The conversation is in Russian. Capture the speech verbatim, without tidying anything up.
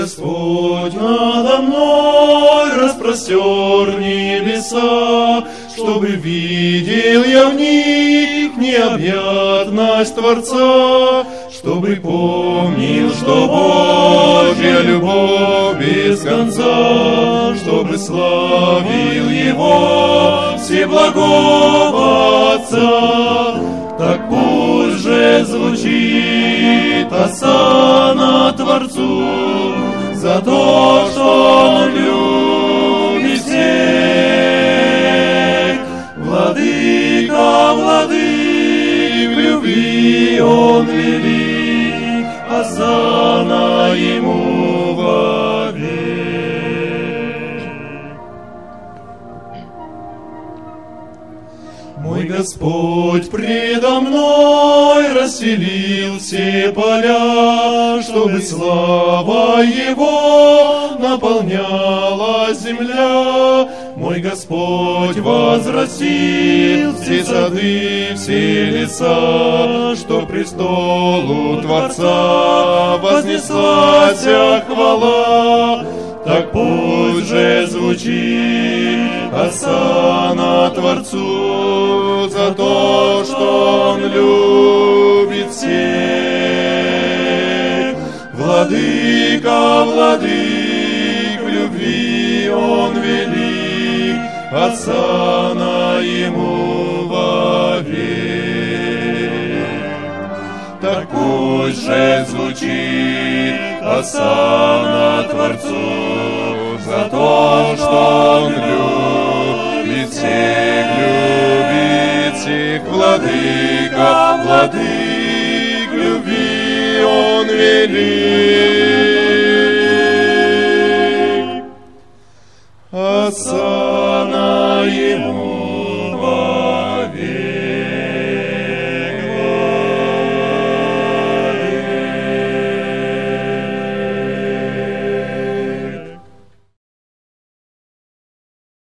Господь надо мной распростер небеса, чтобы видел я в них необъятность Творца, чтобы помнил, что Божья любовь без конца, чтобы славил Его Всеблагого Отца. Так пусть же звучит осанна Творцу за то, что Он любит всех. Владыка, владык, в любви Он велик, осанна Ему вовек. Мой Господь предо мной расстелил все поля, чтобы слава Его наполняла земля. Мой Господь возвратил все сады, все леса, что престолу Творца вознеслась хвала. Так пусть же звучит осанна Творцу за то, что Он любит всех. Владыка, владык, в любви Он велик, осанна Ему вовек. Так пусть же звучит осанна Творцу за то, что Он любит всех, любит всех. Владыка, владык, в любви Он велик.